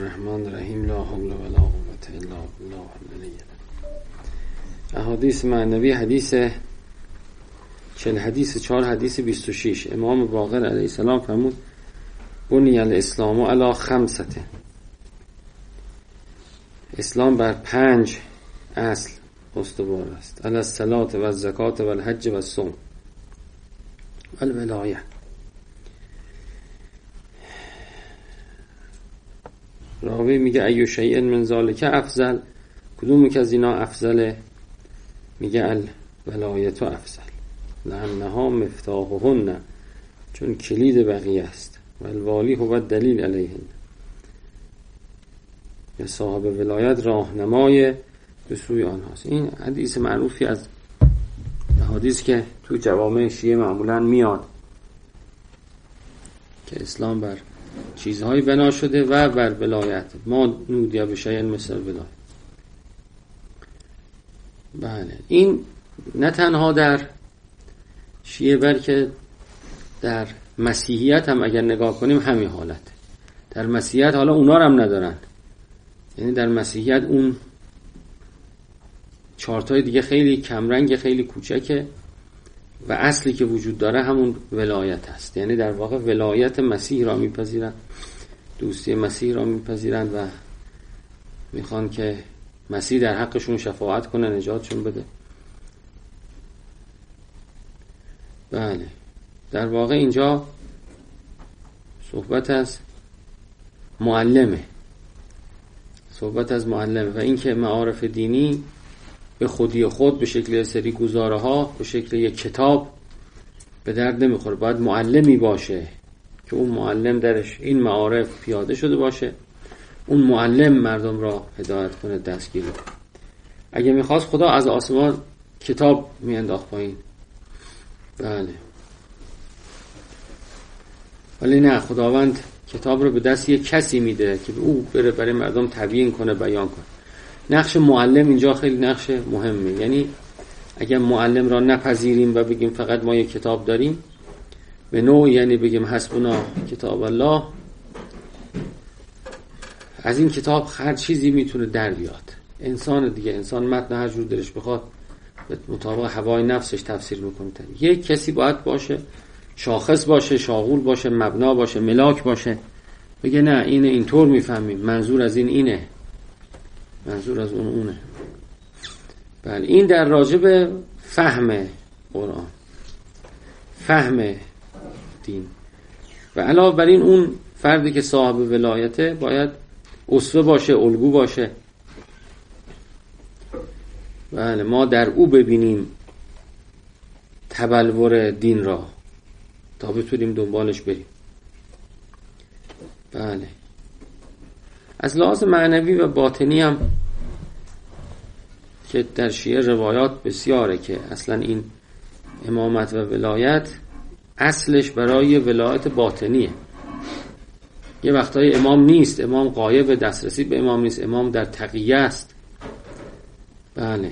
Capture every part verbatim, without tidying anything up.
الرحمن الرحیم. لا حول ولا قوة الا بالله العلی العظیم. احادیث معنوی حدیث چهل حدیث چهار حدیث بیست و شش. امام باقر علیه السلام فرمود بنی الاسلام علی خمسة. اسلام بر پنج اصل استوار است: علی الصلاة و الزکات و الحج و الصوم و الولایه. راوی میگه ایو شیء من ذالک افضل، کدوم که از اینا افضله؟ میگه الولایت افضل لانها مفتاحهن، چون کلید بقیه است، و الوالی هو الدلیل علیهن، یا صاحب ولایت راهنمای به سوی آنهاست. این حدیث معروفی از حدیث که تو جوامع شیعه معمولا میاد که اسلام بر چیزهایی بنا شده و بر ولایت. ما نودیا به شیء مثل ولایت. بله، این نه تنها در شیعه بلکه در مسیحیت هم اگر نگاه کنیم همین حالت. در مسیحیت حالا اونا رو هم ندارن، یعنی در مسیحیت اون چارتای دیگه خیلی کمرنگ، خیلی کوچکه و اصلی که وجود داره همون ولایت هست. یعنی در واقع ولایت مسیح را میپذیرن، دوستی مسیح را میپذیرن و میخوان که مسیح در حقشون شفاعت کنه، نجاتشون بده. بله، در واقع اینجا صحبت از معلمه، صحبت از معلمه و این که معارف دینی به خودی خود به شکل سری گزاره ها، به شکل یک کتاب به درد نمیخوره. باید معلمی باشه که اون معلم درش این معارف پیاده شده باشه، اون معلم مردم را هدایت کنه، دستگیر کنه. اگه میخواست خدا از آسمان کتاب میانداخت پایین. بله، ولی نه، خداوند کتاب رو به دست یک کسی میده که او بره برای مردم تبیین کنه، بیان کنه. نقش معلم اینجا خیلی نقش مهمه. یعنی اگر معلم را نپذیریم و بگیم فقط ما یک کتاب داریم به نوع، یعنی بگیم حسبنا کتاب الله، از این کتاب هر چیزی میتونه در بیاد. انسان دیگه، انسان متن هر جور دلش بخواد مطابق هوای نفسش تفسیر میکنه. یک کسی باید باشه، شاخص باشه، شاغول باشه، مبنا باشه، ملاک باشه، بگه نه اینه، اینطور میفهمیم، منظور از این اینه، منظور از اون اونه. بله، این در راجب فهم قرآن، فهم دین. و علاوه بر این اون فردی که صاحب ولایته باید اسوه باشه، الگو باشه. بله، ما در او ببینیم تبلور دین را تا بتونیم دنبالش بریم. بله، از لحاظ معنوی و باطنی هم که در شیعه روایات بسیاره که اصلا این امامت و ولایت اصلش برای ولایت باطنیه. یه وقتای امام نیست، امام غایب، دسترسی به امام نیست، امام در تقیه است. بله،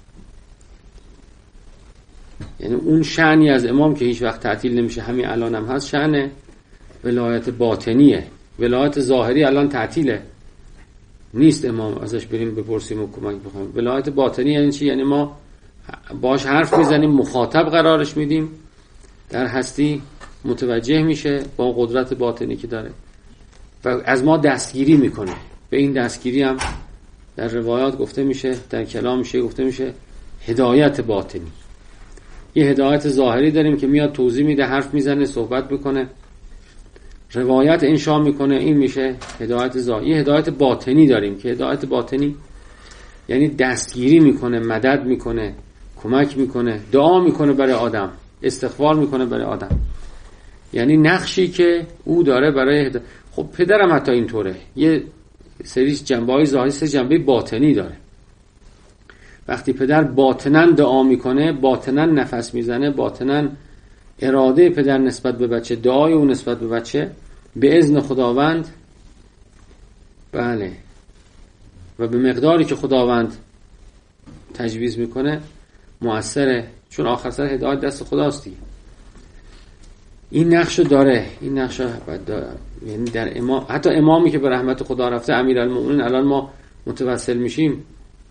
یعنی اون شأنی از امام که هیچ وقت تعطیل نمیشه، همین الان هم هست، شأن ولایت باطنیه. ولایت ظاهری الان تعطیله، نیست امام ازش بریم بپرسیم و کمک بخوایم. ولایت باطنی یعنی چی؟ یعنی ما باش حرف میزنیم، مخاطب قرارش میدیم، در هستی متوجه میشه با قدرت باطنی که داره و از ما دستگیری میکنه. به این دستگیری هم در روایات گفته میشه، در کلام میشه گفته میشه هدایت باطنی. یه هدایت ظاهری داریم که میاد توضیح میده، حرف میزنه، صحبت بکنه، روایت انشا میکنه، این میشه هدایت ظاهری. یه هدایت باطنی داریم که هدایت باطنی یعنی دستگیری میکنه، مدد میکنه، کمک میکنه، دعا میکنه برای آدم، استغفار میکنه برای آدم. یعنی نقشی که او داره برای هد... خب پدرم حتی اینطوره، یه سری جنبه‌های ظاهری، سری جنبه باطنی داره. وقتی پدر باطناً دعا میکنه، باطناً نفس میزنه، باطناً اراده پدر نسبت به بچه، دعای اون نسبت به بچه به اذن خداوند، بله، و به مقداری که خداوند تجویز میکنه مؤثره، چون آخر سر هدایت دست خداست دیگه. این نقشو داره، این نقشو داره. یعنی در امام، حتی امامی که به رحمت خدا رفته امیرالمومنین، الان ما متوسل میشیم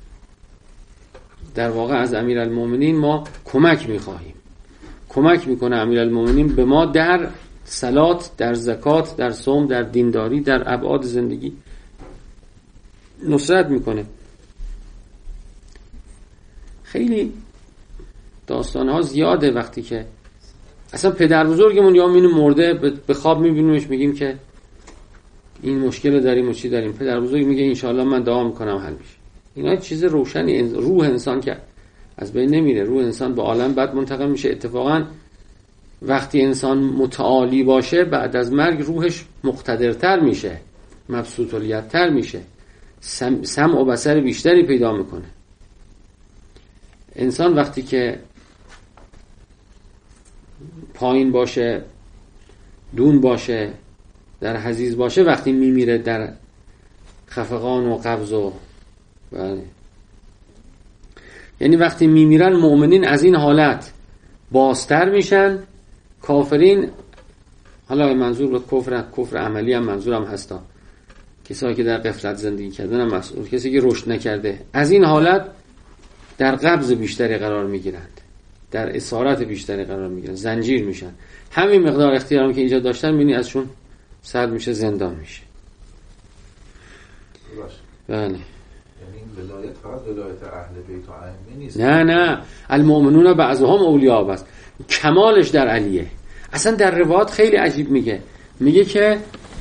در واقع از امیرالمومنین ما کمک میخواهیم، کمک میکنه امیرالمومنین به ما در صلات، در زکات، در صوم، در دینداری، در ابعاد زندگی نصرت میکنه. خیلی داستانها زیاده. وقتی که اصلا پدر بزرگمون یا مینو مرده به خواب میبینیمش میگیم که این مشکل داریم و چی داریم، پدر بزرگ میگه انشاءالله من دعا میکنم حل میشه. اینا چیز روشنی. روح انسان که از بین نمیره، روح انسان به عالم بعد منتقل میشه. اتفاقا وقتی انسان متعالی باشه بعد از مرگ روحش مقتدرتر میشه، مبسوط الیدتر میشه، سم... سمع و بصر بیشتری پیدا میکنه. انسان وقتی که پایین باشه، دون باشه، در حضیض باشه، وقتی میمیره در خفقان و قبض و بله. یعنی وقتی میمیرن مؤمنین از این حالت بازتر میشن، کافرین، حالا منظور به کفر کفر عملی هم منظورم هستا، کسایی که در غفلت زندگی کردن هم مسئول، کسی که رشد نکرده، از این حالت در قبض بیشتری قرار میگیرند، در اسارت بیشتری قرار میگیرن، زنجیر میشن. همین مقدار اختیارم که اینجا داشتن میبینی ازشون سرد میشه، زندان میشه. بله. یعنی ولایت فقط ولایت اهل بیت و ائمه نیست. نه نه، المؤمنون بعضهم اولیاء بس. کمالش در علیه. اصلا در روایات خیلی عجیب میگه، میگه که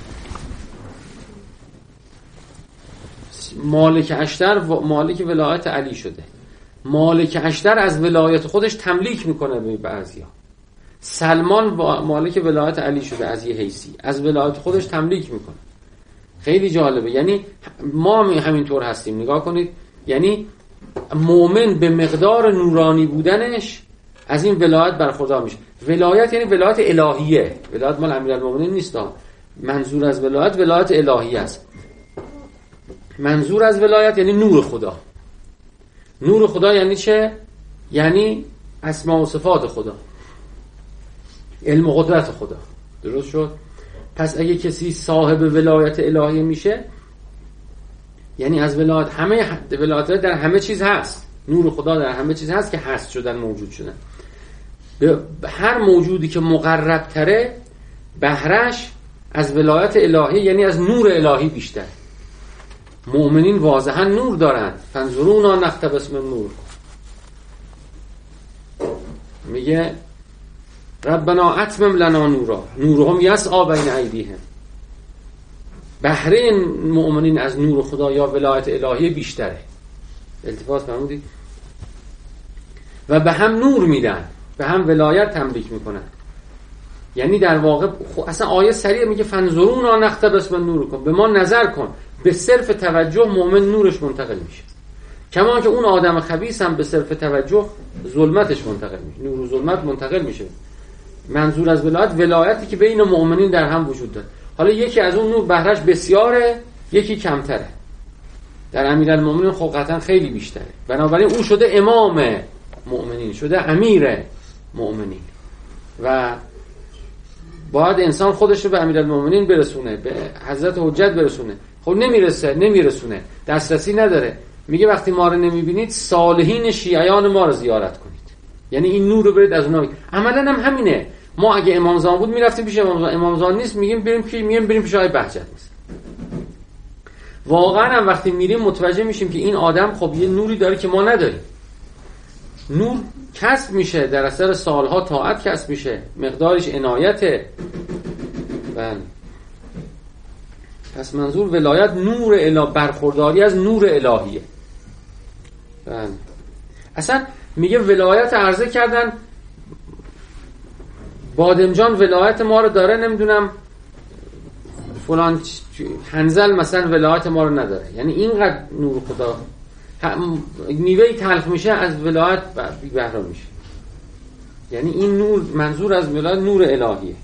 مالک اشتر مالک ولایت علی شده. مالک اشتر از ولایت خودش تملیک میکنه به بعضیا. سلمان مالک ولایت علی شده از یه حیثی، از ولایت خودش تملیک میکنه. خیلی جالبه. یعنی ما همینطور هستیم. نگاه کنید، یعنی مؤمن به مقدار نورانی بودنش از این ولایت برخوردار میشه. ولایت یعنی ولایت الهیه. ولایت مال امیرالمومنین نیست. منظور از ولایت ولایت الهیه است. منظور از ولایت یعنی نور خدا. نور خدا یعنی چه؟ یعنی اسماء و صفات خدا، علم و قدرت خدا. درست شد؟ پس اگه کسی صاحب ولایت الهی میشه، یعنی از ولایت، همه ولایت در همه چیز هست، نور خدا در همه چیز هست که هست شدن، موجود شدن. به هر موجودی که مقرب تره بهرش از ولایت الهی یعنی از نور الهی بیشتر. مؤمنین واضحا نور دارند. فانظرونا نقتبس من نور. میگه ربنا اتمم لنا نورا نورهم یسعی بین ایدیهم. بهره این مؤمنین از نور خدا یا ولایت الهی بیشتره. التفات فرمودید؟ و به هم نور میدن، به هم ولایت تملیک میکنن. یعنی در واقع اصلا آیه سریع میگه فانظرونا نقتبس من نورکم، به ما نظر کن. به صرف توجه مؤمن نورش منتقل میشه. کما که اون آدم خبیث هم به صرف توجه ظلمتش منتقل میشه، نور و ظلمت منتقل میشه. منظور از ولایت ولایتی که بین مؤمنین در هم وجود داره. حالا یکی از اون نور بهرش بسیاره، یکی کمتره. در امیرالمومنین خب قطعا خیلی بیشتره. بنابراین اون شده امام مؤمنین، شده امیر مؤمنین و باید انسان خودش رو به امیرالمومنین برسونه، به حضرت حجت برسونه. خب نمیرسه، نمیرسونه، دسترسی نداره. میگه وقتی ما رو نمیبینید صالحین شیعیان ما رو زیارت کنید. یعنی این نور رو برید از اونها. عملا هم همینه. ما اگه امام زمان بود میرفتیم پیش امام زمان، امام زمان نیست میگیم بریم پیش، میگیم بریم پیش آقای بهجت نیست. واقعا هم وقتی میریم متوجه میشیم که این آدم خب یه نوری داره که ما نداریم. نور کسب میشه در اثر سالها طاعت کسب میشه، مقدارش عنایته. بله. پس منظور ولایت نور الهی، برخورداری از نور الهیه. بله. اصلا میگه ولایت عرضه کردن بادمجان ولایت ما رو داره، نمیدونم فلان حنظل مثلا ولایت ما رو نداره. یعنی اینقدر نور خدا میوهی تلخ میشه از ولایت بی بهره میشه. یعنی این نور، منظور از ولایت نور الهیه.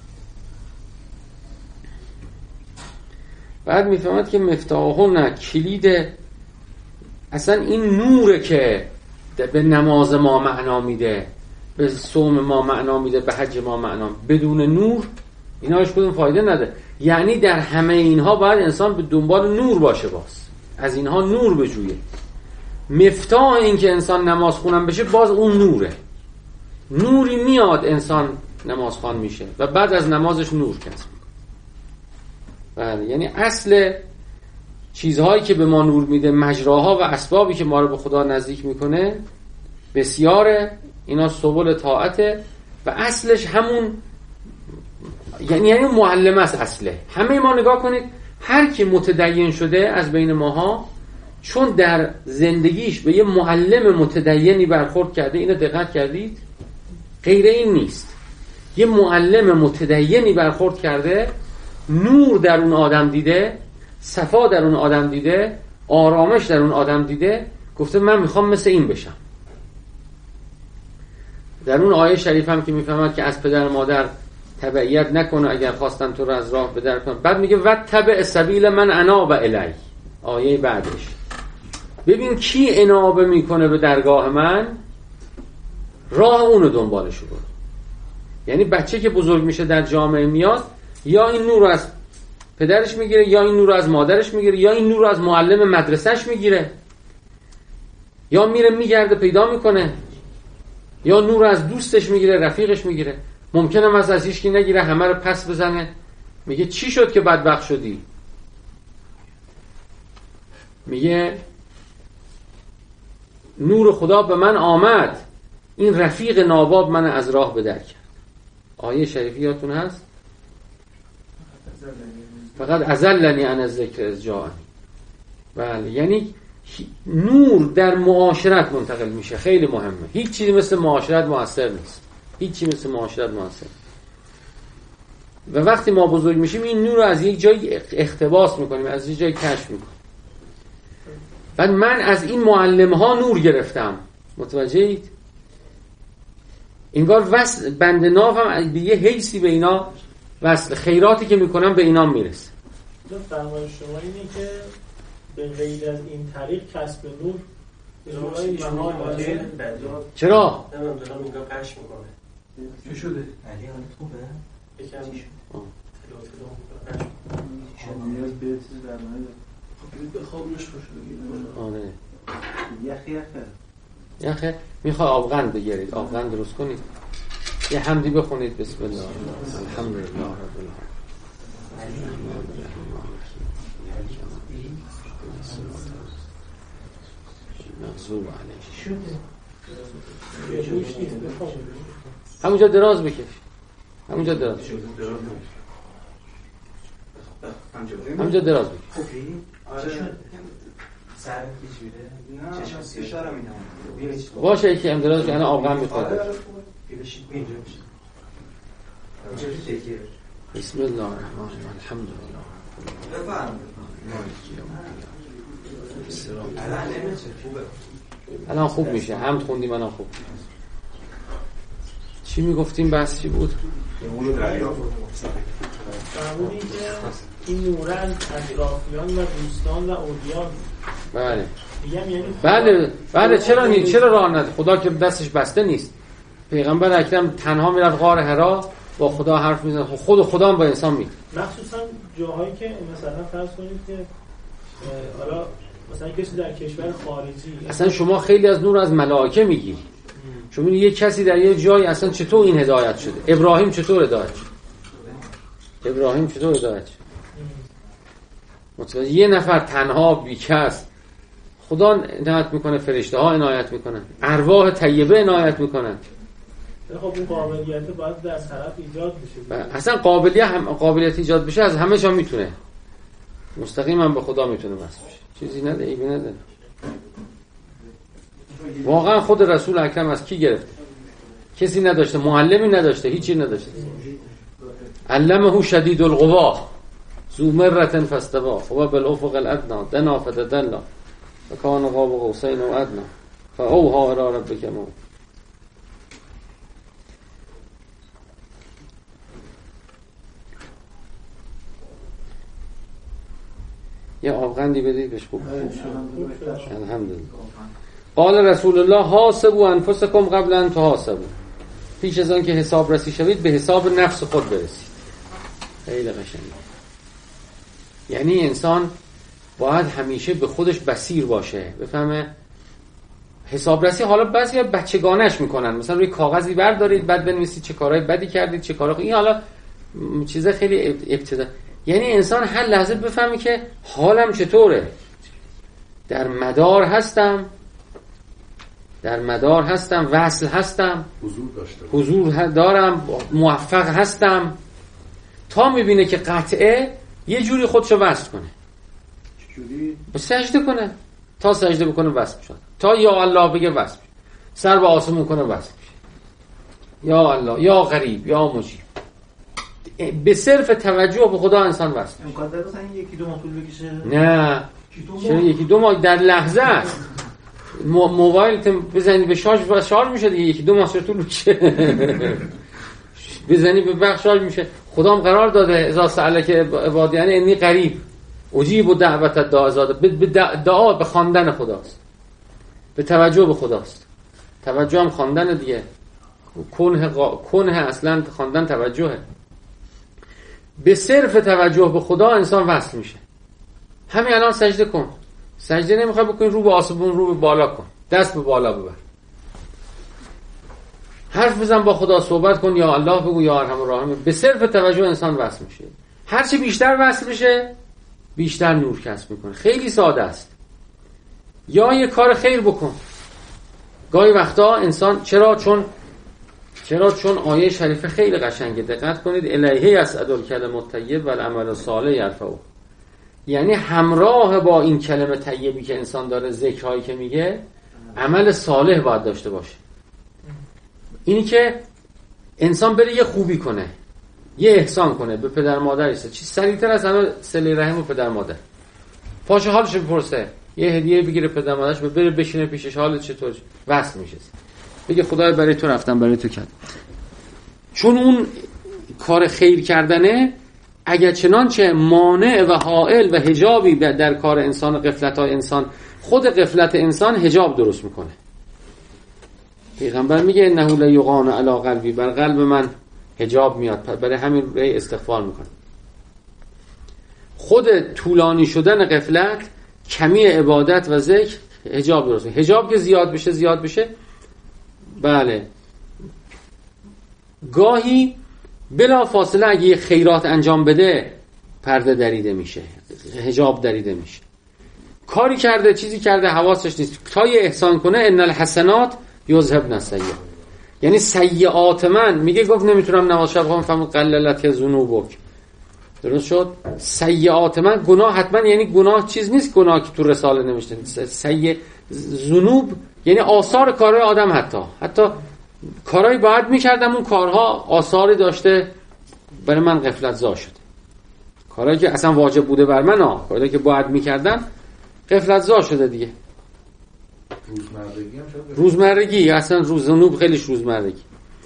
بعد میفهمد که مفتاحون، کلید اصلا این نوره که به نماز ما معنا میده. به صوم ما معنا میده، به حج ما معنا. بدون نور اینا هیچ کدوم فایده نداره. یعنی در همه اینها باید انسان به دنبال نور باشه، باز از اینها نور بجویه. مفتاح این که انسان نماز خونم بشه باز اون نوره. نوری میاد انسان نماز خوان میشه و بعد از نمازش نور کسب میکنه. بله، یعنی اصل چیزهایی که به ما نور میده، مجراها و اسبابی که ما رو به خدا نزدیک میکنه بسیاره. اینا سبل طاعته و اصلش همون یعنی یعنی معلم است. اصله همه ما نگاه کنید، هر کی متدین شده از بین ماها، چون در زندگیش به یه معلم متدینی برخورد کرده. اینو دقت کردید؟ غیر این نیست. یه معلم متدینی برخورد کرده، نور در اون آدم دیده، صفا در اون آدم دیده، آرامش در اون آدم دیده، گفته من میخوام مثل این بشم. در اون آیه شریف هم که میفهمد که از پدر مادر تبعیت نکنه اگر خواستن تو رو از راه بدر کنن. بعد میگه وتبع سبیل من اناب الی. آیه بعدش ببین کی انابه میکنه به درگاه من، راه اونو دنبالشو برو. یعنی بچه که بزرگ میشه در جامعه میاد، یا این نور رو از پدرش میگیره، یا این نور رو از مادرش میگیره، یا این نور رو از معلم مدرسهش میگیره، یا میره میگرده پیدا میکنه، یا نور رو از دوستش میگیره، رفیقش میگیره. ممکنه مثلا از هیچکی نگیره، همه رو پس بزنه. میگه چی شد که بدبخت شدی؟ میگه نور خدا به من آمد، این رفیق ناباب من از راه بدر کرد. آیه شریفی یادتون هست؟ فقط ازلنی عن الذکر اذ جاءنی. بله، یعنی نور در معاشرت منتقل میشه. خیلی مهمه. هیچ چیزی مثل معاشرت موثر نیست. هیچ چیزی مثل معاشرت موثر. و وقتی ما بزرگ میشیم این نور رو از یک جای اقتباس میکنیم، از یک جای کشف میکنیم. بعد من از این معلم ها نور گرفتم. متوجهید؟ انگار وصل بند ناف هم به یه حیثی به اینا وصل، خیراتی که میکنم به اینا میرسه. فرمایش شما اینه که به غیر از این طریق کسب نور چرا؟ نمیدونم دارم اینجا قش میکنه. چی شده؟ علی حالت خوبه؟ یکم نیاز به چیز درمانی داره. خب بخواب روش خوش بگیره. آره. یخ یخه. یخه میخوای آبغند بگیرید، آبغند درست کنید. یه حمدی بخونید. بسم الله الحمدلله رب العالمین. مغضوب علیه. همونجا دراز بکش. همونجا دراز. همونجا دراز بکش. سر پیچیده. چشم سیشارم اینا. باشه یکی هم دراز کنه آبغن میخواد. بسم الله الرحمن الرحیم. الحمد لله. بفرمایید. الان خوب میشه. حمد خوندیم الان خوب. چی میگفتیم؟ بحث چی بود؟ فرمودی که این نور از اطرافیان و دوستان و اولیان. بله. یعنی بله بله. چرا نیست؟ چرا راه نداره؟ خدا که دستش بسته نیست. پیغمبر اکرم تنها میرفت غار حرا با خدا حرف میزنه. خود خدا هم با انسان میگه. مخصوصا جاهایی که مثلا فرض کنید که حالا مثلا کسی در کشور خارجی، اصلا شما خیلی از نور از ملائکه میگی. شما یه کسی در یه جایی اصلا چطور این هدایت شده؟ ابراهیم چطور هدایت شد؟ ابراهیم چطور هدایت شد؟ متوجه یه نفر تنها بیکس خدا عنایت میکنه، فرشته ها عنایت میکنن، ارواح طیبه عنایت میکنن. خب این قابلیت باید در طرف ایجاد بشه. اصلا قابلیت هم قابلیت ایجاد بشه از همه جا میتونه. مستقیم هم به خدا میتونه وصل بشه. چیزی نده ایبی نده. واقعا خود رسول اکرم از کی گرفته؟ کسی نداشته، معلمی نداشته، هیچی نداشته. علمه شدید القوا ذو مرة فاستوى هو بالافق الادنى دنا فتدلى وكان قاب قوسين او ادنى فاوحى الى ربك ما. یه آبغندی بدید بهش خوب. الحمدلله. قال رسول الله حاسبوا انفسکم قبل ان تحاسبوا. پیش از آن که حساب رسی شوید به حساب نفس خود برسید. خیلی قشنگه. یعنی انسان باید همیشه به خودش بصیر باشه، بفهمه حسابرسی. حالا بعضی بچگانش میکنن، مثلا روی کاغذی بردارید بعد بنویسید چه کارهای بدی کردید چه کارها. این حالا چیزا خیلی ابتدا. یعنی انسان هر لحظه بفهمه که حالم چطوره، در مدار هستم، در مدار هستم، وصل هستم، حضور داشته حضور دارم، موفق هستم، تا میبینه که قطعه یه جوری خودشو وصل کنه. چجوری؟ سجده کنه، تا سجده بکنه وصل شد، تا یا الله بگه وصل شد، سر به آسمون کنه وصل شد، یا الله، یا غریب، یا مجیب. به صرف توجه به خدا انسان وصل. امکان داره مثلا یکی دو ماه طول بکشه؟ نه، چرا یکی دو ماه؟ در لحظه است. موبایل بزنی به شارژ و شارژ میشه دیگه. یکی دو ماه چرا طول بکشه؟ بزنی به بخش شارژ میشه. خدا هم قرار داده اذا سألک عبادی یعنی انی قریب اجیب و دعوت الداع زاده. به دعا، به خواندن خداست، به توجه به خداست. توجه هم خواندن دیگه. کنه غا... کنه اصلا خواندن توجهه. به صرف توجه به خدا انسان وصل میشه. همین الان سجده کن. سجده نمیخوای بکنی، رو به آسمون، رو به بالا کن، دست به بالا ببر، حرف بزن با خدا، صحبت کن، یا الله بگو، یا ارحم الراحمین. به صرف توجه انسان وصل میشه. هرچی بیشتر وصل بشه بیشتر نور کسب میکنه. خیلی ساده است. یا یه کار خیر بکن. گاهی وقتا انسان چرا چون چرا چون آیه شریفه خیلی قشنگه. دقت کنید، الیه یصعد الکلم الطیب والعمل الصالح یرفعه. یعنی همراه با این کلمه طیبی که انسان داره، ذکرهایی که میگه، عمل صالح باید داشته باشه. اینی که انسان بره یه خوبی کنه، یه احسان کنه به پدر مادرش. چی سریعتر از همه صله رحم و پدر مادر. پاش حالش بپرسه، یه هدیه بگیره پدر مادرش، بره بشینه پیشش، حالت چطور؟ وصل میشه. بگه خدای برای تو رفتم، برای تو کردم. چون اون کار خیر کردنه اگر چنانچه مانع و حائل و حجابی در کار انسان و غفلت‌های انسان، خود غفلت انسان حجاب درست میکنه. پیغمبر میگه انه لیغان علی قلبی، بر قلب من حجاب میاد، برای همین ری استغفار میکنه. خود طولانی شدن غفلت، کمی عبادت و ذکر حجاب درست میکنه. حجاب که زیاد بشه زیاد بشه بله، گاهی بلا فاصله اگه یه خیرات انجام بده پرده دریده میشه، حجاب دریده میشه. کاری کرده، چیزی کرده، حواسش نیست، تا یه احسان کنه ان الحسنات یذهبن السیئات. یعنی سیئات من، میگه گفت نمیتونم نماز شب بخونم، فهمون قللت ذنوبک. درست شد؟ سیئات من، گناه حتما یعنی گناه چیز نیست، گناه که تو رساله نوشته. سیئ ذنوب یعنی آثار کارهای آدم، حتی حتی کارهایی باید میکردم، اون کارها آثاری داشته، برای من غفلت زا شده. کارهایی که اصلا واجب بوده بر من، ها کارهایی که باید میکردم غفلت زا شده دیگه. روزمرگی هم شده. روزمرگی اصلا روز ذنوب خیلیش روزمرگی.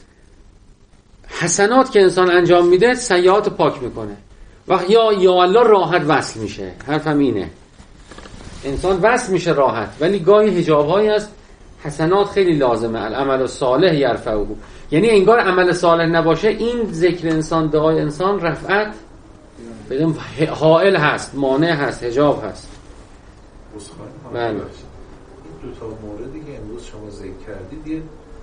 حسنات که انسان انجام میده سیئات پاک میکنه. وقت یا یا الله راحت وصل میشه. حرفم اینه، انسان وصل میشه راحت، ولی گاهی حجاب‌هایی هست. حسنات خیلی لازمه، العمل الصالح یرفعه. یعنی انگار عمل صالح نباشه، این ذکر انسان، دعای انسان رفعت بدون حائل هست، مانع هست، حجاب هست. بله. این دو تا موردی که امروز شما ذکر کردید، یه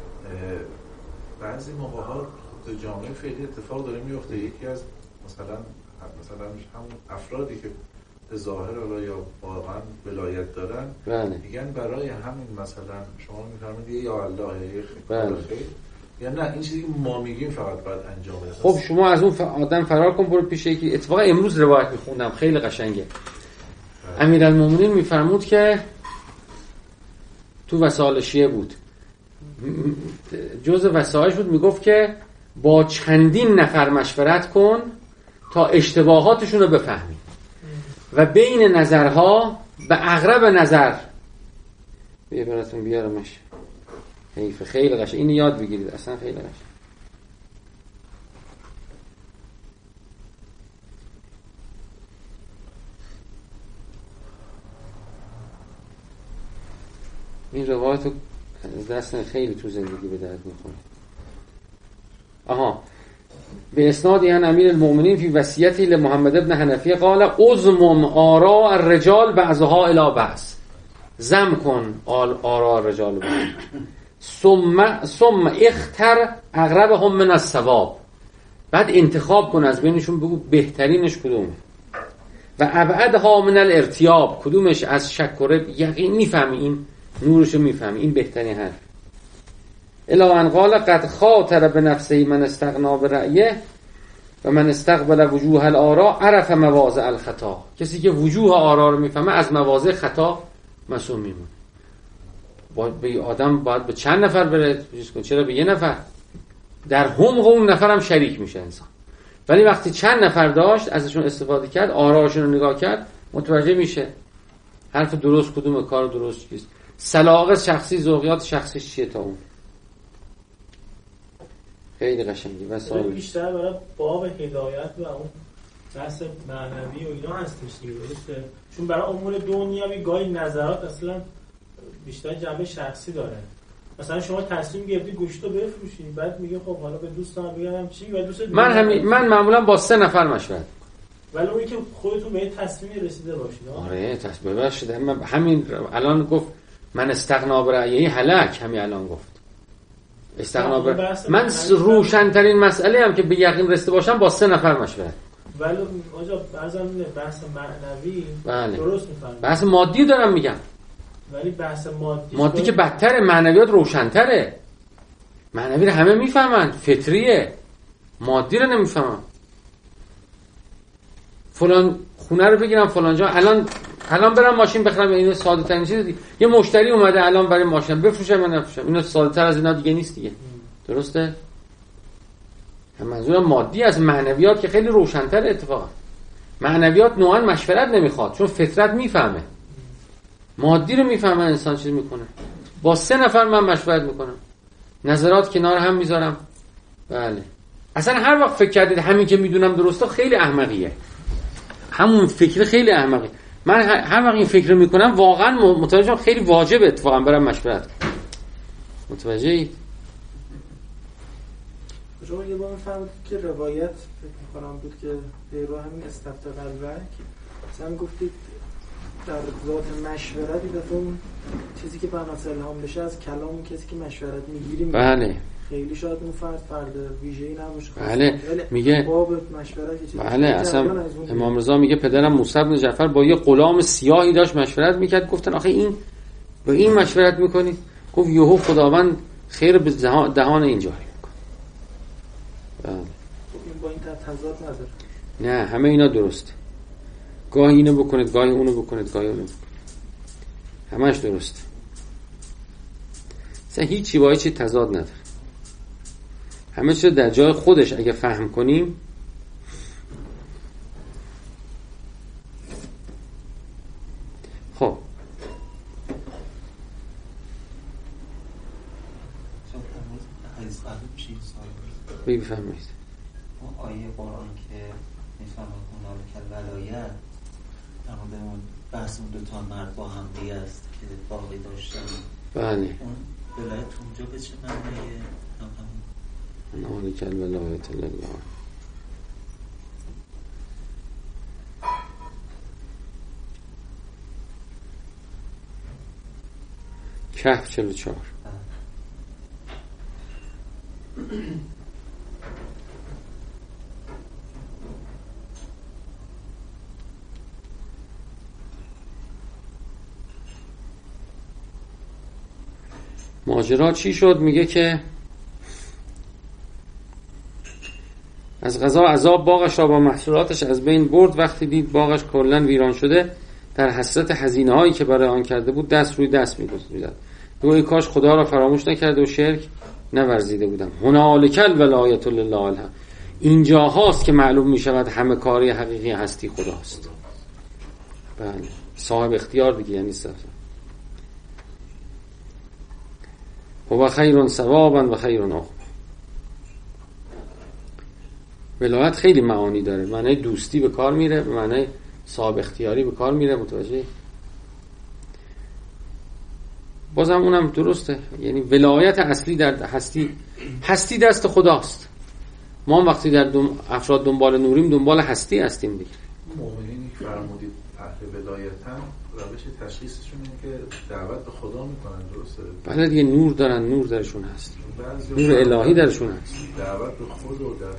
بعضی موقع‌ها تو جامعه فعلی اتفاق داره میفته. یکی از مثلا مثلا همون افرادی که به ظاهر حالا یا واقعا ولایت دارن، بله. میگن برای همین مثلا شما میفرمایید یا الله یا بله. خیر، یا نه این چیزی که ما میگیم فقط باید انجام بشه. خب شما از اون آدم فرار کن، برو پیش یکی. اتفاقا امروز روایت میخوندم خیلی قشنگه. امیرالمومنین میفرمود که تو وسائل شیعه بود، جز وسائلش بود، میگفت که با چندین نفر مشورت کن تا اشتباهاتشون رو بفهمی و بین نظرها به اقرب نظر بیا براتون بیارمش. حیف، خیلی قشنگ، اینو یاد بگیرید، اصلا خیلی قشنگ. این روایت رو دست خیلی تو زندگی به درد میخوره. آها به اسناد یعنی امیر المؤمنین فی وصیتی لمحمد ابن حنفیه قال ازمم آراء الرجال بعضها الی بعض، زم کن آراء الرجال بعض ثم ثم اختر اقربهم من الصواب، بعد انتخاب کن از بینشون بگو بهترینش کدومه و ابعدها من الارتیاب، کدومش از شک و ریب یقین میفهمی، این نورشو میفهمی، این بهترین حرف. الی ان قال قد خاطر بنفسه من استغنا برأیه و من استقبل وجوه الآراء عرف مواضع الخطا، کسی که وجوه آراء رو میفهمه از مواضع خطا مسئول میمونه. باید به آدم باید به چند نفر بره چیز کنه، چرا به یه نفر؟ در حمق اون نفر هم شریک میشه انسان، ولی وقتی چند نفر داشت ازشون استفاده کرد، آراءشون رو نگاه کرد، متوجه میشه حرف درست کدومه، کار درست چیست، سلاغ شخصی، ذوقیات شخصی چیه تا اون. خیلی قشنگی و سوال بیشتر برای باب هدایت و اون بحث معنوی و اینا هستش دیگه، درسته؟ چون برای امور دنیوی گاهی نظرات اصلا بیشتر جنبه شخصی داره. مثلا شما تصمیم گرفتی گوشتو بفروشی، بعد میگه خب حالا به دوستام بگم چی، و دوست من همین من معمولا با سه نفر مشورت، ولی اونی که خودتون به تصمیمی رسیده باشید. آره تصمیم باشید. من همین الان گفت من استغنا برأیه هلاک، همین الان گفت استغنا بر من روشن‌ترین مسئله هم که به یقین رسیده باشم با سه نفر مشورت. ولی آجا بعضی بحث معنوی بله. درست می‌فهمم، بحث مادی دارم میگم، ولی بحث مادی مادی که بدتره، معنویات روشن‌تره. معنوی رو همه میفهمن، فطریه، مادی رو نمیفهمن. فلان خونه رو بگیرم فلان جا، الان الان برم ماشین بخرم، اینو ساده ترین چیز دیگه. یه مشتری اومده الان برای ماشین بفروشم من نفروشم، اینو ساده تر از اینا دیگه نیست دیگه. درسته؟ هم منظورم مادی از معنویات که خیلی روشن‌تر. اتفاقا معنویات نوعا مشورت نمیخواد، چون فطرت میفهمه، مادی رو میفهمه انسان چیز میکنه. با سه نفر من مشورت میکنم، نظرات کنار هم میذارم. بله اصلا هر وقت فکر کردید همین که میدونم درسته، خیلی احمقیه، همون فکر خیلی احمقی. من هر وقت این فکر میکنم واقعا متوجهم خیلی واجبه اتفاقا برام مشورت. متوجهید؟ شما یه بار میفهمید که روایت فکر میکنم بود که پیرو همین استفتاء قلبک مثلا گفتید در ذات مشورت دفعه اون چیزی که بناس الهام بشه از کلام کسی که مشورت میگیریم. بله خیلی شاید اون فرد فرد ویژه‌ای نباشه. بله میگه باب مشورت چیزی. بله اصلا امام رضا میگه پدرم موسی بن جعفر با یه غلام سیاهی داشت مشورت میکرد، گفتن آخه این با این مشورت میکنی؟ گفت یهو خداوند خیر به دهان این جاری میکنه. بله این با این تضاد نداره. نه همه اینا درسته، گاهی اینو بکنید گاهی اونو بکنید گاهی اونو بکنید، همش درسته. اصلا هیچی با هیچی تضاد نداره، همه چیز در جای خودش اگه فهم کنیم. خب بفرمایید. اون آیه قرآن که میفهمه اونها که ولایت در مورد اون بحث اون دوتا مرد با هم دیگه است که باقی داشتن، بله اون ولایت اونجا به چه معنیه؟ هم اونها که ولایت الله. کهف چهل و چهار. ماجرا چی شد؟ میگه که از قضا عذاب باغش را با محصولاتش از بین برد. وقتی دید باغش کلاً ویران شده، در حسرت هزینه‌هایی که برای آن کرده بود دست روی دست می‌گذاشت. گویا کاش خدا را فراموش نکرده و شرک نورزیده بودم. هنالک الولایت لله الحق. اینجا هاست که معلوم می شود همه کاری حقیقی هستی خداست. بله صاحب اختیار دیگه، یعنی صاحب و خیر ثوابا و خیر عقبا. ولایت خیلی معانی داره، معنی دوستی به کار میره، به معنی صاحب اختیاری به کار میره. متوجه؟ بازم اونم درسته، یعنی ولایت اصلی در هستی، هستی دست خداست. ما وقتی در دم... افراد دنبال نوریم دنبال هستی هستیم دیگه. مؤمنینی که فرمودید اهل ولایتن، روش تشخیصشون اینه که دعوت به خدا میکنن، درسته؟ بله دیگه، نور دارن، نور درشون هست، نور الهی درشون هست، دعوت به خود و در.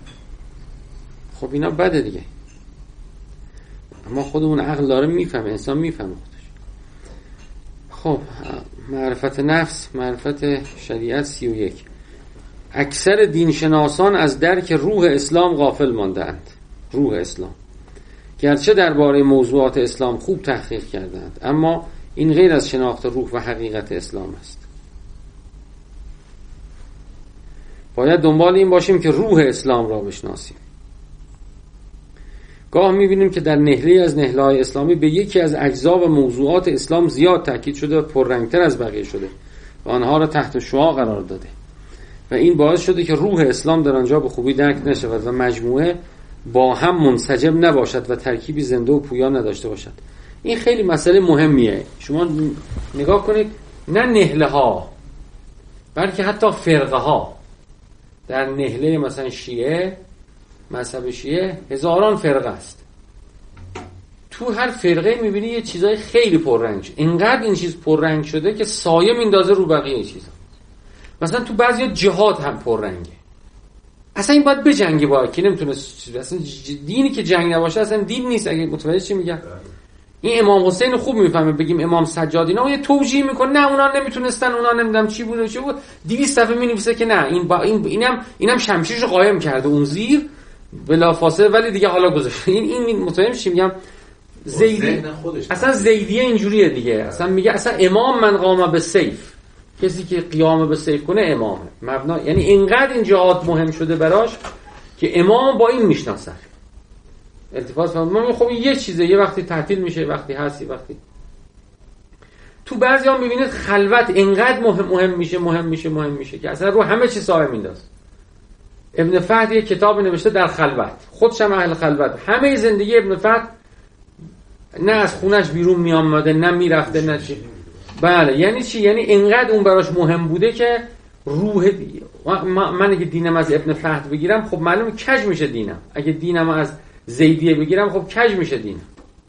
خب اینا بده دیگه. اما خودمون عقل داره میفهمه، انسان میفهمه خودش. خب معرفت نفس، معرفت شریعت سی و یک. اکثر دینشناسان از درک روح اسلام غافل ماندند. روح اسلام گرچه درباره موضوعات اسلام خوب تحقیق کردند، اما این غیر از شناخت روح و حقیقت اسلام است. باید دنبال این باشیم که روح اسلام را بشناسیم. گاه می‌بینیم که در نهله از نهله‌های اسلامی به یکی از اجزا و موضوعات اسلام زیاد تاکید شده و پررنگتر از بقیه شده و آنها را تحت شعاع قرار داده و این باعث شده که روح اسلام در آنجا به خوبی درک نشود و مجموعه با هم منسجم نباشد و ترکیبی زنده و پویا نداشته باشد. این خیلی مسئله مهمیه. شما نگاه کنید، نه نهله ها بلکه حتی فرقه ها. در نهله مثلا شیعه، مذهب شیعه هزاران فرقه است. تو هر فرقه میبینی یه چیزای خیلی پررنگ شده. اینقدر این چیز پررنگ شده که سایه میندازه رو بقیه چیزا. مثلا تو بعضی جهاد هم پررنگه. اصلا این باید بجنگه با کی، نمیتونه اصلا دینی که جنگ نباشه اصلا دین نیست. اگه متوجه چی میگم؟ این امام حسین خوب میفهمه. بگیم امام سجاد اینا یه توجیه میکنه، نه اونا نمیتونستن، اونا نمیدونم چی بود و چی بود. دویست صفحه مینویسه که نه این با این اینم اینم شمشیرشو قایم کرده اون زیر بلافاصله، ولی دیگه حالا گذاشته. این این متوجه چی میگم؟ زیدی اصلا زیدیه اینجوریه دیگه. اصلا میگه اصلا امام من قام به سیف، کسی که قیام به سیف کنه امامه. مبنا یعنی اینقدر این جهاد مهم شده براش که امام با این میشناسه. التفات فهمم. خب یه چیزه، یه وقتی تعطیل میشه، وقتی هستی، وقتی تو بعضی ها میبینید خلوت اینقدر مهم مهم میشه مهم میشه مهم میشه که اصلا رو همه چی سایه میندازه. ابن فهد یه کتاب نوشته در خلوت، خودش هم اهل خلوت، همه زندگی ابن فهد نه از خونش بیرون میامده، نه میرفته، نه چی. بله یعنی چی؟ یعنی اینقدر اون براش مهم بوده که روح دی... من اگه دینم از ابن فهد بگیرم خب معلومه کج میشه دینم. اگه دینم از زیدیه بگیرم خب کج میشه دینم.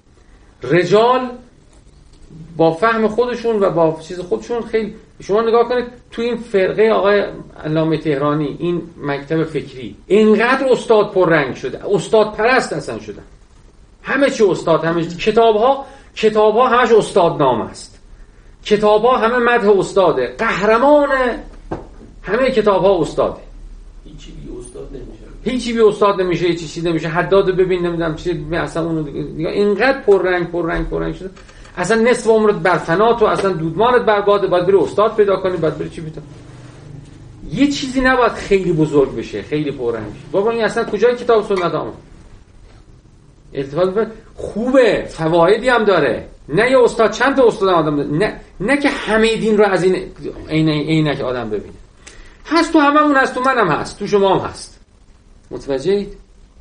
رجال با فهم خودشون و با چیز خودشون خیلی. شما نگاه کنید تو این فرقه آقای علامه تهرانی، این مکتب فکری اینقدر استاد پررنگ شده، استاد پرست اصلا شدن. همه چی استاد، همه کتاب ها کتاب ها همش استادنامه است. کتاب ها همه مدح استاده، قهرمان همه کتاب ها استاده. هیچی بی استاد نمیشه، هیچی بی استاد نمیشه، هیچی چیز نمیشه. حداد ببین نمیدونم چی اصلا اونو دیگه اینقدر پررنگ پررنگ پررنگ شده اصلا نصف عمرت برفنا تو اصلا دودمانت برباده، باید بری استاد پیدا کنی، باید بری چی پیدا. یه چیزی نباید خیلی بزرگ بشه، خیلی پررنگ بشه. بابا این اصلا کجای کتاب سنت آمد؟ التفات خوبه، فوایدی هم داره. نه یه استاد چند تا استاد آدم داره. نه نه که همه دین رو از این عین عینک آدم ببینه. هست تو هممون، هست تو منم هست، تو شما هم هست. متوجهید؟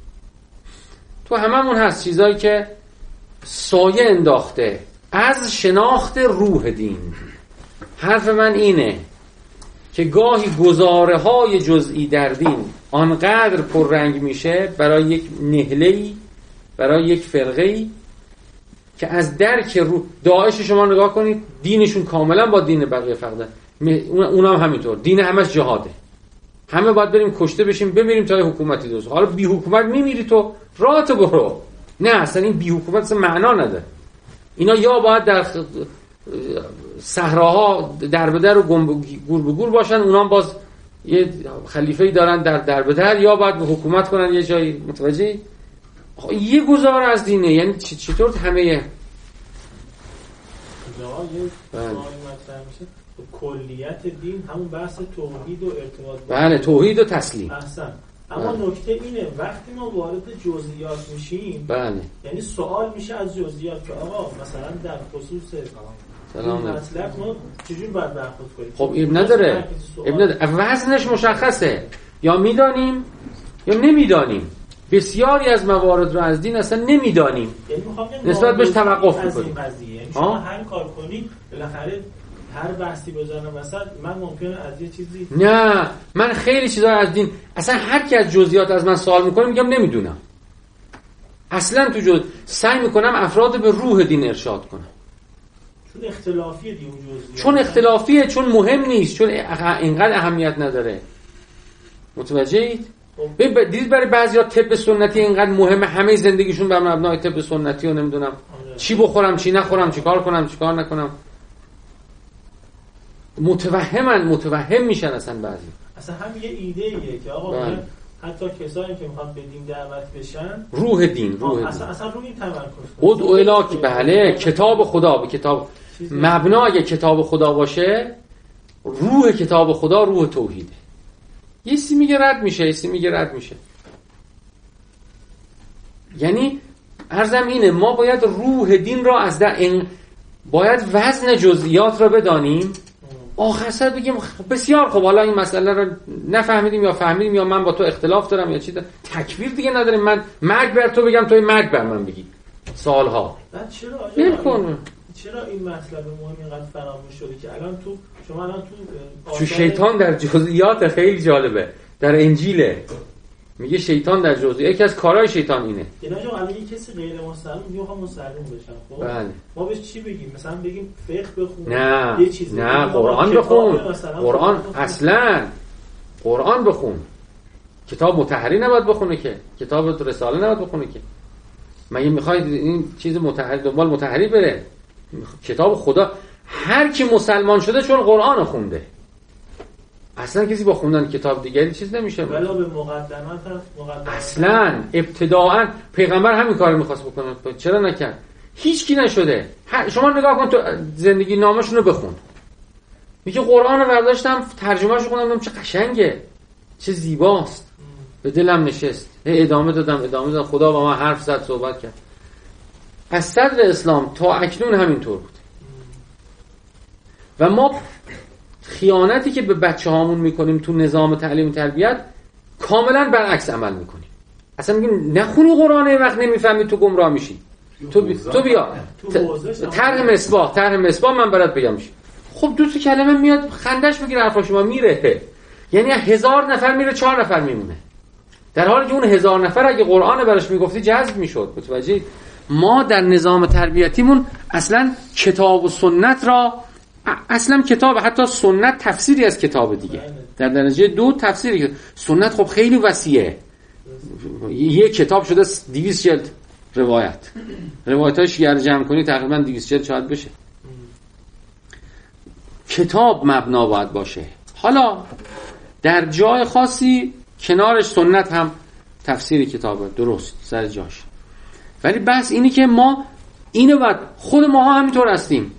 تو هممون هست چیزایی که سایه انداخته از شناخت روح دین. حرف من اینه که گاهی گزاره های جزئی در دین آنقدر پررنگ میشه برای یک نهله‌ای، برای یک فرقه‌ای که از درک روح. داعش شما نگاه کنید، دینشون کاملا با دین بقیه فرق. اونم هم همینطور، دین همش جهاده. همه باید بریم کشته بشیم بمیریم تا حکومتی درست. حالا بی حکومت میمیری تو، راحت برو. نه اصلا این بی حکومت اصلا معنا نداره. اینا یا باید در صحراها در به در و گور به گور باشن، اونا هم باز یه خلیفه‌ای دارن در در به در، یا باید حکومت کنن یه جایی. متوجهی؟ یه گزاره از دینه. یعنی چطور همه یه سوالی مطرح میشه، کلیت دین همون بحث توحید و ارتباط. بله توحید و تسلیم. احسن. اما بله. نکته اینه وقتی ما وارد جزئیات میشیم، بله، یعنی سوال میشه از جزئیات که آقا مثلا در خصوص سلام مطلب ما چجوری باید برخورد کنیم؟ خب اب نداره، اب نداره. وزنش مشخصه، یا میدانیم یا نمیدانیم. بسیاری از موارد رو از دین اصلا نمیدانیم، یعنی نسبت بهش توقف میکنیم. یعنی شما هر کار کنی بالاخره هر بحثی بزنم مثلا من ممکنه از یه چیزی نه من خیلی چیزا از دین اصلا هر کی از جزئیات از من سوال میکنه میگم نمیدونم اصلا تو جز سعی میکنم افراد به روح دین ارشاد کنم چون اختلافیه دی اون جزئیات چون اختلافیه چون مهم نیست چون اینقدر اهمیت نداره متوجهید؟ دیدید برای بعضیا طب سنتی اینقدر مهمه همه زندگیشون بر مبنای طب سنتی و نمیدونم چی بخورم چی نخورم چی کار کنم چی کار نکنم متوهمن متوهم میشن اصلا بعضی اصلا هم یه ایده ایه که آقا بله. حتی کسایی که میخوان به دین دعوت بشن روح دین روح اصلا دین اصلا روی این تمرکز خود اولاکی بله کتاب خدا به کتاب مبنای کتاب خدا باشه روح کتاب خدا روح توحیده یه سی میگه رد میشه یه سی میگه رد میشه یعنی عرضم اینه ما باید روح دین را از در این باید وزن جزئیات را بدانیم آخر سر بگیم بسیار خب حالا این مسئله رو نفهمیدیم یا فهمیدیم یا من با تو اختلاف دارم یا چی دارم تکفیر دیگه نداریم من مرگ بر تو بگم توی مرگ بر من بگی سالها بعد چرا نمی‌کنه چرا این مطلب مهم اینقدر فراموش شده که الان تو شما الان تو چون شیطان در جزئیات خیلی جالبه در انجیله میگه شیطان در جزئیات یکی از کارهای شیطان اینه یعنی آقا الان یه کسی غیر مسلمان میگه آقا مسلمان بشن خب بله. ما بهش چی بگیم مثلا بگیم فقه بخون نه یه چیزی نه بگیم. قرآن بخون قرآن اصلا قرآن بخون کتاب مطهری نباید بخونه که کتاب رساله نباید بخونه که مگه میخواید این چیز مطهری دنبال مطهری بره کتاب خدا هر کی مسلمان شده چون قرآن خونده اصلا کسی با خوندن کتاب دیگری چیز نمیشه ولی به مقدمات مقدمات اصلا ابتداعا پیغمبر همین کارو میخواست بکنه چرا نکرد هیچ کی نشده شما نگاه کن تو زندگی نامشون رو بخون میگه قرآن رو برداشتم ترجمه‌اش رو خوندم چه قشنگه چه زیباست به دلم نشست ادامه دادم ادامه دادم خدا با من حرف زد صحبت کرد از صدر اسلام تا اکنون همینطور بود و ما خیانتی که به بچه هامون میکنیم تو نظام تعلیم و تربیت کاملا برعکس عمل میکنیم اصلا میگیم نخونی قرآن وقت نمیفهمی تو گمراه میشی تو بی... تو بیا طرح مصباح طرح مصباح من برات بگم میشی خب دو تا کلمه میاد خندش میگیره حرفا شما میره یعنی هزار نفر میره چهار نفر میمونه در حالی که اون هزار نفر اگه قرآن براش میگفتی جذب میشد متوجه ما در نظام تربیتیمون اصلا کتاب و سنت را اصلا کتاب حتی سنت تفسیری از کتاب دیگه در درجه دو تفسیری سنت خب خیلی وسیعه یه کتاب شده دویست جلد روایت روایت‌های شیعه رو جمع کنی تقریبا دویست جلد شاید بشه کتاب مبنا باید باشه حالا در جای خاصی کنارش سنت هم تفسیر کتابه درست سر جاش ولی بس اینی که ما اینو بعد خود ماها همینطور هستیم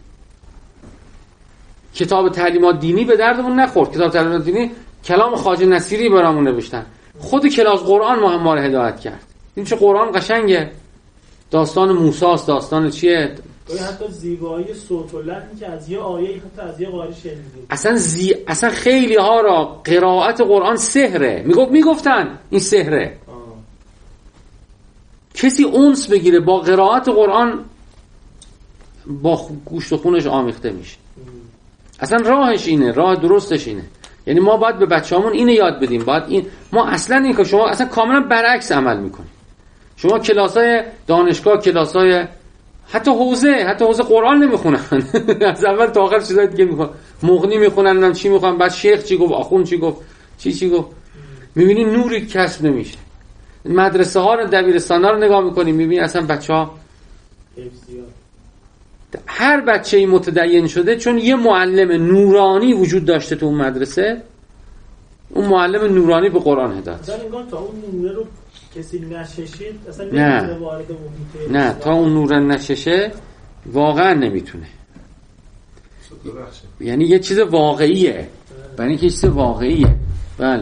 کتاب تعلیمات دینی به دردمون نخورد کتاب تعلیمات دینی کلام خواجه نصیری برامون نوشتن خود کلاس قرآن ما هم ما رو هدایت کرد این چه قرآن قشنگه داستان موسی است داستان چیه حتی زیبایی صوت و لحنی که از یه آیه حتی از یه قاری شنیدیم اصلا زی... اصلا خیلی ها را قرائت قرآن سحره میگفت میگفتن این سحره آه. کسی اونس بگیره با قرائت قرآن با گوشت و خونش آمیخته میشه اصلا راهش اینه راه درستش اینه یعنی ما باید به بچه‌هامون اینو یاد بدیم باید این ما اصلا این که شما اصلا کاملا برعکس عمل میکنید شما کلاسای دانشگاه کلاسای حتی حوزه حتی حوزه قرآن نمیخونن از اول تا آخر چیزای دیگه میخونن مغنی میخونن نمیدونم چی میخونن بعد شیخ چی گفت آخوند چی گفت چی چی گفت میبینی نوری کسب نمیشه مدرسه ها رو دبیرستان ها رو نگاه میکنیم میبینی اصلا بچه‌ها هر بچه‌ای متدین شده چون یه معلم نورانی وجود داشته تو اون مدرسه اون معلم نورانی به قرآن هدایت مثلا انگار تا اون نوره رو کسی نششید اصلا نه وارد محیط نه تا اون نور نششه واقعا نمیتونه یعنی یه چیز واقعیه یعنی یه چیز واقعیه بله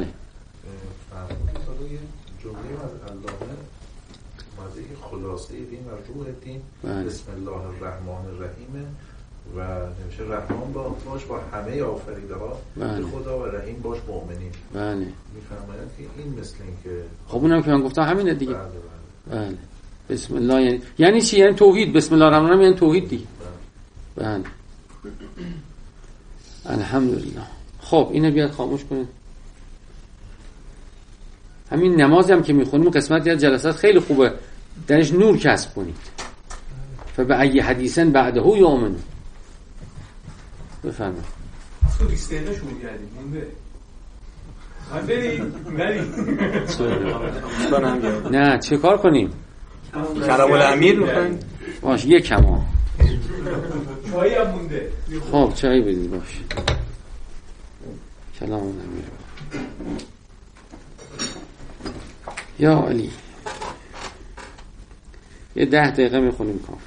خلاصه دین و روح دین بله. بسم الله الرحمن الرحیم و نمیشه رحمان با باش با همه آفریده ها بله. خدا و رحیم باش مؤمنین بله میفرمایند که این مثل این که خب اونم که من گفتم همینه دیگه بله بله. بله بسم الله یعنی یعنی چی یعنی توحید بسم الله الرحمن الرحیم یعنی توحید دیگه بله, بله. الحمدلله. خب اینو بیاد خاموش کنید. همین نمازی هم که میخونیم قسمتی از جلسات خیلی خوبه درش نور کسب کنید. فبأی حدیث بعده یؤمنون. بفرمایید. تو لیستش شروع کردیم مونده. من بریم بریم. نه چه کار کنیم؟ کلام الامیر میخواین؟ باش یک کما. چایی هم مونده. خب چایی بدید باش. کلام الامیر. یا علی. یه ده دقیقه میخونیم کافی.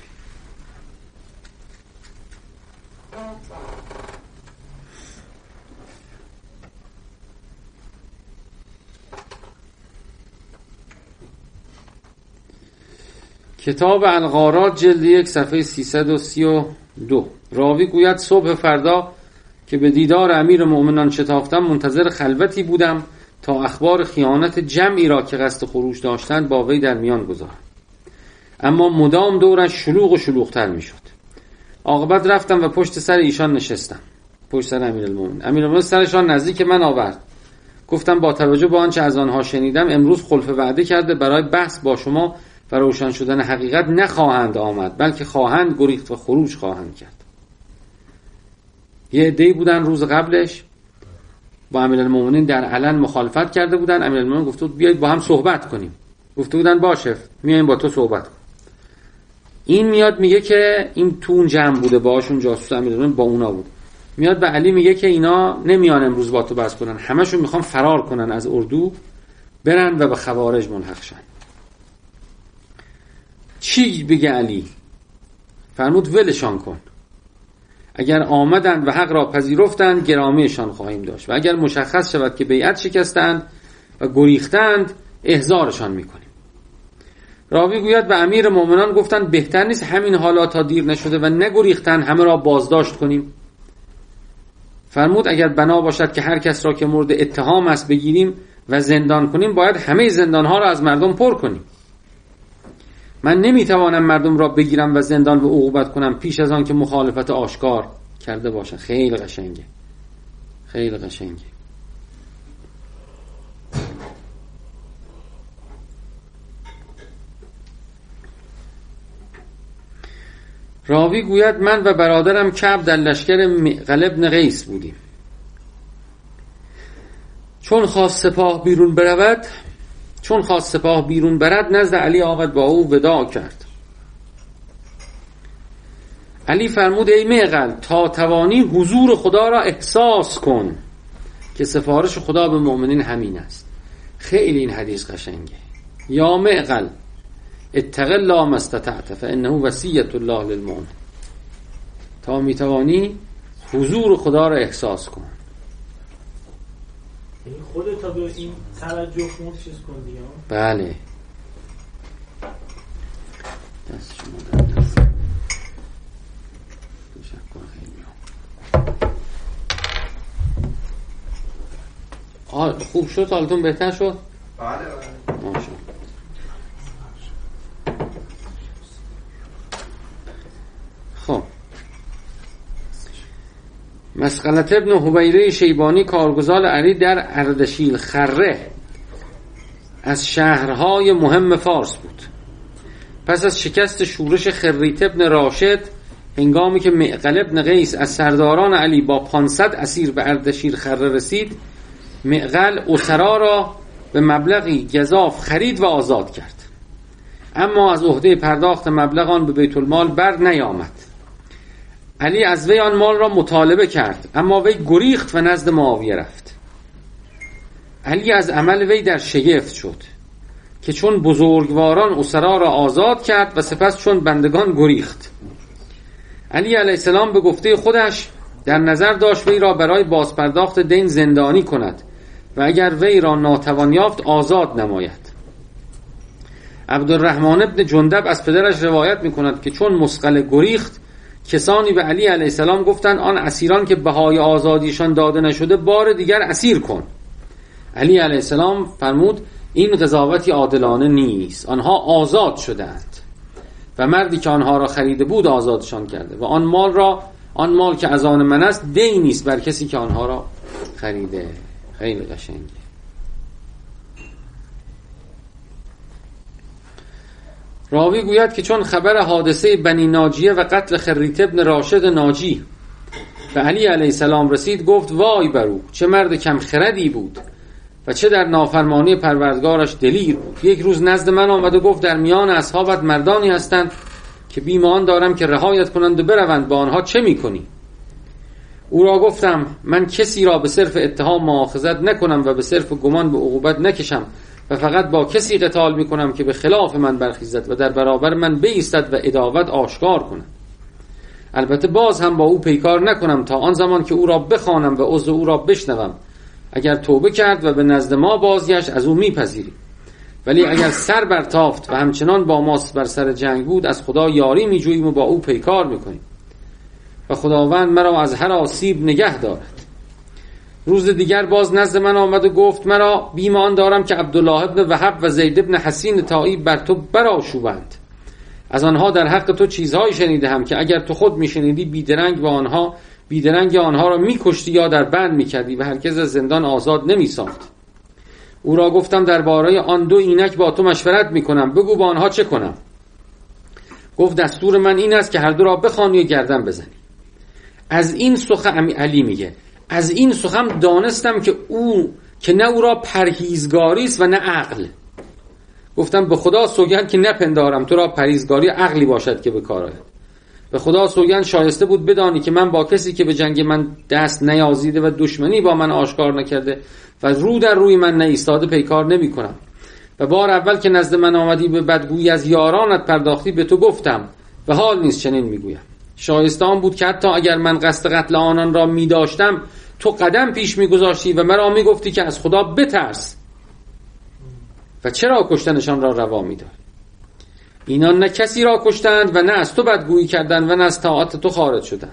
کتاب الغارات جلد یک صفحه سیصد و سی و دو. راوی گوید صبح فردا که به دیدار امیر مؤمنان شتافتم منتظر خلوتی بودم تا اخبار خیانت جمعی را که قصد خروج داشتند با وی در میان گذارم، اما مدام دورش شلوغ و شلوغتر می شد. عاقبت رفتم و پشت سر ایشان نشستم، پشت سر امیرالمومنین. امیرالمومنین سرشان نزدیک من آورد. گفتم با توجه به آنچه از آنها شنیدم امروز خلف وعده کرده برای بحث با شما و روشن شدن حقیقت نخواهند آمد، بلکه خواهند گریخت و خروج خواهند کرد. یه عده‌ای بودن روز قبلش با امیرالمومنین در علن مخالفت کرده بودن. امیرالمومنین گفت بود بیایید با هم صحبت کنیم. گفته بودن باشه میایم با تو صحبت کنیم. این میاد میگه که این تو اون جمع بوده باهاشون، جاسوس امیرالمومنین با اونا بود. میاد به علی میگه که اینا نمیان امروز با تو بحث کنن، همشون میخوان فرار کنن از اردو برن و به خوارج ملحق شن. چی بگه علی؟ فرمود ولشان کن. اگر آمدند و حق را پذیرفتند گرامیشان خواهیم داشت و اگر مشخص شود که بیعت شکستند و گریختند احضارشان میکنیم. راوی گوید به امیر مومنان گفتند بهتر نیست همین حالا تا دیر نشده و نگریختند همه را بازداشت کنیم؟ فرمود اگر بنا باشد که هر کس را که مورد اتهام است بگیریم و زندان کنیم باید همه زندانها را از مردم پر کنیم. من نمیتوانم مردم را بگیرم و زندان و عقوبت کنم پیش از آن که مخالفت آشکار کرده باشند. خیلی قشنگه، خیلی قشنگه. راوی گوید من و برادرم کعب در لشکر معقل ابن قیس بودیم. چون خواست سپاه بیرون برود چون خواست سپاه بیرون برد نزد علی آمد با او وداع کرد. علی فرمود ای معقل تا توانی حضور خدا را احساس کن که سفارش خدا به مؤمنین همین است. خیلی این حدیث قشنگه. یا معقل اتق الله ما استطعت فانه وصیة الله للمؤمن. تا میتوانی حضور خدا را احساس کن. یعنی خودت تا به این توجه خود چیز کن دیگه. بله. دست شما در دست. تشکر خیلی. آه خوب شد، حالتون بهتر شد؟ بله بله. ماشاءالله. خب مسقلة ابن حبیره شیبانی کارگزار علی در اردشیر خره از شهرهای مهم فارس بود. پس از شکست شورش خریت ابن راشد هنگامی که معقل ابن قیس از سرداران علی با پانصد اسیر به اردشیر خره رسید، معقل اسرا را به مبلغی گزاف خرید و آزاد کرد، اما از عهده پرداخت مبلغ آن به بیت المال بر نیامد. علی از وی آن مال را مطالبه کرد، اما وی گریخت و نزد معاویه رفت. علی از عمل وی در شگفت شد که چون بزرگواران اسرا را آزاد کرد و سپس چون بندگان گریخت. علی علیه السلام به گفته خودش در نظر داشت وی را برای بازپرداخت دین زندانی کند و اگر وی را ناتوان یافت آزاد نماید. عبدالرحمن ابن جندب از پدرش روایت می کند که چون مسقله گریخت کسانی به علی علیه السلام گفتند آن اسیران که بهای آزادیشان داده نشده بار دیگر اسیر کن. علی علیه السلام فرمود این قضاوتی عادلانه نیست، آنها آزاد شدند و مردی که آنها را خریده بود آزادشان کرده و آن مال را آن مال که از آن من است دینی است بر کسی که آنها را خریده. خیلی قشنگه. راوی گوید که چون خبر حادثه بنی ناجیه و قتل خریت ابن راشد ناجی به علی علیه السلام رسید، گفت وای برو، چه مرد کم خردی بود و چه در نافرمانی پروردگارش دلیر بود. یک روز نزد من آمد و گفت در میان اصحابت مردانی هستند که بیمان دارم که رهایت کنند و بروند، با آنها چه میکنی؟ او را گفتم من کسی را به صرف اتهام مؤاخذت نکنم و به صرف گمان به عقوبت نکشم و فقط با کسی قتال میکنم که به خلاف من برخیزد و در برابر من بایستد و عداوت آشکار کند. البته باز هم با او پیکار نکنم تا آن زمان که او را بخوانم و عذر او را بشنوم. اگر توبه کرد و به نزد ما بازگشت از او میپذیریم، ولی اگر سر برتافت و همچنان با ما بر سر جنگ بود از خدا یاری میجوییم و با او پیکار میکنیم و خداوند مرا از هر آسیب نگه دارد. روز دیگر باز نزد من آمد و گفت مرا بیمان دارم که عبدالله ابن وهب و زید ابن حسین طایی بر تو برآشوبند. از آنها در حق تو چیزهایی شنیدم که اگر تو خود میشنیدی بیدرنگ و آنها بیدرنگ آنها را میکشتی یا در بند میکردی و هرگز از زندان آزاد نمیساخت. او را گفتم درباره آن دو اینک با تو مشورت میکنم، بگو با آنها چه کنم؟ گفت دستور من این است که هر دو را بخوانی و گردن بزنی. از این سخن علی میگه از این سخن دانستم که او که نه او را پرهیزگاری است و نه عقل. گفتم به خدا سوگند که نپندارم تو را پرهیزگاری عقلی باشد که به کار آید. به خدا سوگند شایسته بود بدانی که من با کسی که به جنگ من دست نیازیده و دشمنی با من آشکار نکرده و رو در روی من نایستاده پیکار نمی کنم. و بار اول که نزد من آمدی به بدگویی از یارانت پرداختی به تو گفتم و حال نیست چنین میگویم. شایسته آن بود که حتی اگر من قصد قتل آنان را می داشتم تو قدم پیش می گذاشتی و مرا می گفتی که از خدا بترس و چرا کشتنشان را روا می داری. اینان نه کسی را کشتند و نه از تو بدگویی کردند و نه از طاعت تو خارج شدند.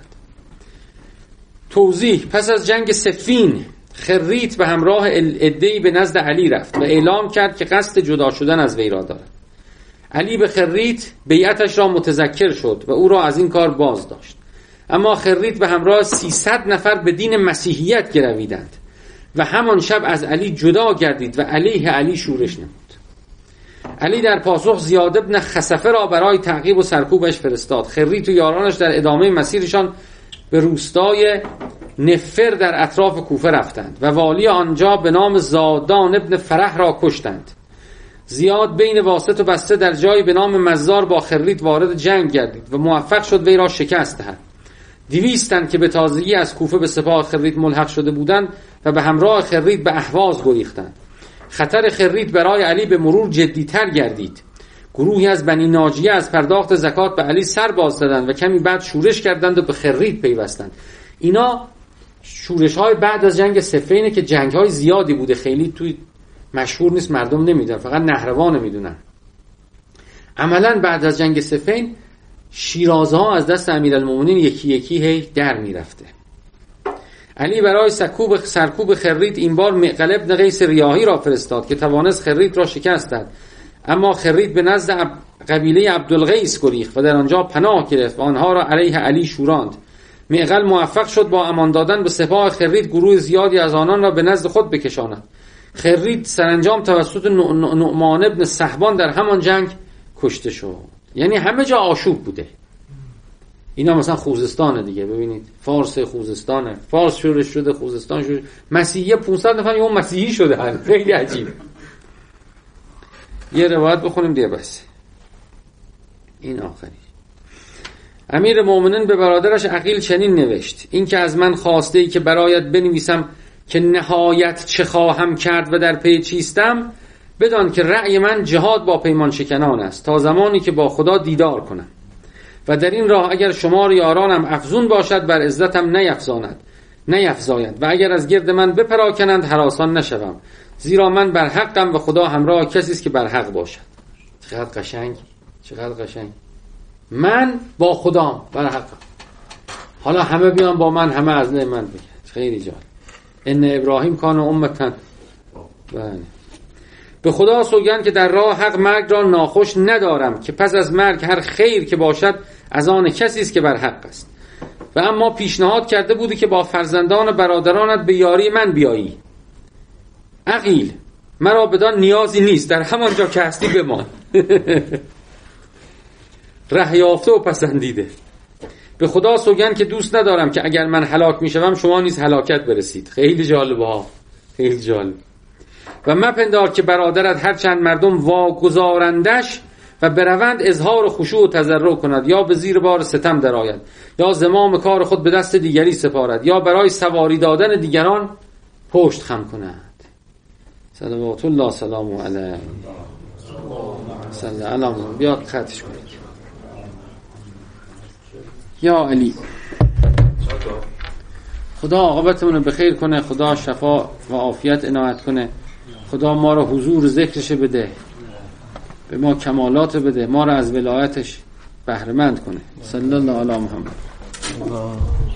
توضیح: پس از جنگ صفین خریت به همراه عده‌ای به نزد علی رفت و اعلام کرد که قصد جدا شدن از وی را دارد. علی به خریت بیعتش را متذکر شد و او را از این کار باز داشت. اما خریت به همراه سیصد نفر به دین مسیحیت گرویدند و همان شب از علی جدا گردید و علیه علی شورش نمود. علی در پاسخ زیاد ابن خسفه را برای تعقیب و سرکوبش فرستاد. خریت و یارانش در ادامه مسیرشان به روستای نفر در اطراف کوفه رفتند و والی آنجا به نام زادان ابن فرح را کشتند. زیاد بین واسط و بسته در جایی به نام مزار با خریت وارد جنگ گردید و موفق شد وی را شکست دهد. دویستن که به تازگی از کوفه به سپاه خریت ملحق شده بودند و به همراه خریت به اهواز گریختند. خطر خریت برای علی به مرور جدی‌تر گردید. گروهی از بنی ناجیه از پرداخت زکات به علی سر باز دادند و کمی بعد شورش کردند و به خریت پیوستند. اینا شورش‌های بعد از جنگ صفینه که جنگ‌های زیادی بوده، خیلی توی مشهور نیست، مردم نمیدونن، فقط نهروان میدونن. عملاً بعد از جنگ صفین شیرازها از دست امیرالمومنین یکی یکی هی در میرفته. علی برای سرکوب سرکوب خریت این بار معقل ابن قیس ریاحی را فرستاد که توانست خریت را شکست دهد. اما خریت به نزد قبیله عبدالقیس گریخت و در آنجا پناه گرفت و آنها را علیه علی شوراند. معقل موفق شد با امان دادن به سپاه خریت گروه زیادی از آنان را به نزد خود بکشاند. خریت سرانجام توسط نعمان ابن صحبان در همان جنگ کشته شد. یعنی همه جا آشوب بوده. اینا مثلا خوزستانه دیگه، ببینید فارس خوزستانه، فارس شورش شده، خوزستان شورش، مسیحی پانصد نفر اون مسیحی شده. خیلی عجیب. یه روایت بخونیم دیگه بس. این آخری. امیر مومنین به برادرش عقیل چنین نوشت: این که از من خواسته ای که برایت بنویسم که نهایت چه خواهم کرد و در پی چیستم، بدان که رأی من جهاد با پیمان شکنان است تا زمانی که با خدا دیدار کنم و در این راه اگر شمار یارانم افزون باشد بر عزتم نیفزاند نیفزاید و اگر از گرد من بپراکنند هراسان نشوم، زیرا من بر حقم و خدا همراه کسی است که بر حق باشد. چقدر قشنگ، چقدر قشنگ. من با خدا بر حقم، حالا همه بیان با من، همه از نه من بگن. خیلی جالب. ان ابراهیم کان امتن. بله. به خدا سوگند که در راه حق مرگ را ناخوش ندارم که پس از مرگ هر خیر که باشد از آن کسی است که بر حق است و اما پیشنهاد کرده بودی که با فرزندان و برادرانت به یاری من بیایی. عقیل، مرا بدان نیازی نیست، در همانجا که هستی بمان. ره یافته و پسندیده. به خدا سوگند که دوست ندارم که اگر من هلاک میشوم شما نیز هلاکت برسید. خیلی جالبه ها، خیلی جالب. و مپندار که برادرت هر چند مردم واگذارندش و بروند اظهار خشوع و تضرع کند، یا به زیر بار ستم درآید، یا زمام کار خود به دست دیگری سپارد، یا برای سواری دادن دیگران پشت خم کند. صلوات الله سلام علیه. صلی الله علیه. بیاد خطش کنید. یا علی. خدا عاقبتمون رو بخیر کنه، خدا شفا و عافیت عنایت کنه، خدا ما رو حضور ذکرش بده، به ما کمالات بده، ما رو از ولایتش بهره مند کنه. صلی الله علی محمد.